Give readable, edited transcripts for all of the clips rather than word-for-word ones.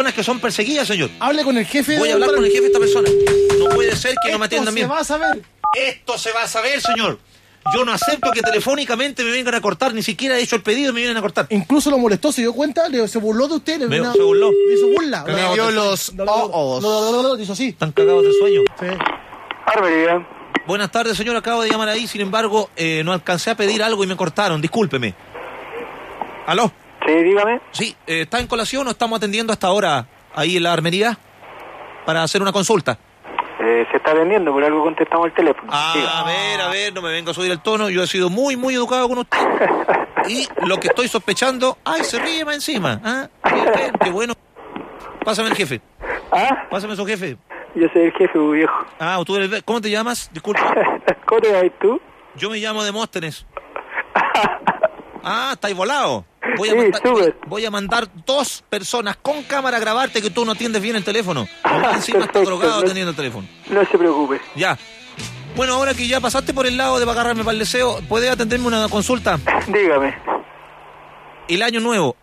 personas que son perseguidas, señor. Hable con el jefe. Voy a hablar con el jefe de esta persona. No puede ser que no me atiendan bien. Esto se va a saber. Esto se va a saber, señor. Yo no acepto que telefónicamente me vengan a cortar, ni siquiera he hecho el pedido y me vienen a cortar. Incluso lo molestó, se dio cuenta, se burló de usted. Se burló. Hizo burla. Me dio los ojos. Hizo así. Están cagados de sueño. Sí. Armería. Buenas tardes, señor. Acabo de llamar ahí, sin embargo, no alcancé a pedir algo y me cortaron. Discúlpeme. ¿Aló? Sí, dígame. Sí, ¿está en colación o estamos atendiendo hasta ahora ahí en la armería para hacer una consulta? Se está atendiendo, por algo contestamos el teléfono. A ver, no me venga a subir el tono. Yo he sido muy, muy educado con usted. Y lo que estoy sospechando... ¡Ay, se ríe más encima! ¿Ah? Bien, qué bueno. Pásame el jefe. ¿Ah? Pásame a su jefe. Yo soy el jefe, viejo. Ah, tú eres... ¿Cómo te llamas? Disculpa. ¿Cómo te llamas tú? Yo me llamo Demóstenes. Ah, estáis volado. Voy a mandar 2 personas con cámara a grabarte que tú no atiendes bien el teléfono. Encima está drogado atendiendo el teléfono. No se preocupe. Ya. Bueno, ahora que ya pasaste por el lado de agarrarme para el deseo, ¿puedes atenderme una consulta? Dígame. El año nuevo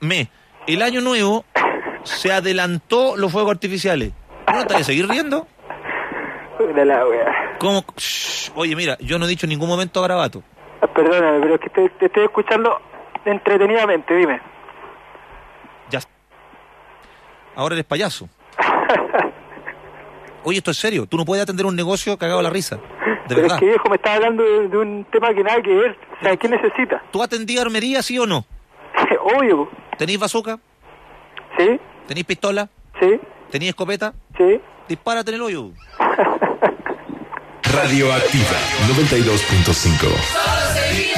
se adelantó los fuegos artificiales. ¿No te vas a seguir riendo? Puta la wea. ¿Cómo? Shh. Oye, mira, yo no he dicho en ningún momento garabato. Perdóname, pero es que te estoy escuchando entretenidamente, dime. Ya. Ahora eres payaso. Oye, esto es serio. Tú no puedes atender un negocio cagado a la risa. De pero verdad. es que, viejo, me estás hablando de un tema que nada que ver. O sea, ¿qué necesitas? ¿Tú atendías armería, sí o no? Obvio. ¿Tenís bazooka? ¿Sí? ¿Tenís pistola? ¿Sí? ¿Tenís escopeta? ¿Sí? Dispárate en el hoyo. Radioactiva 92.5.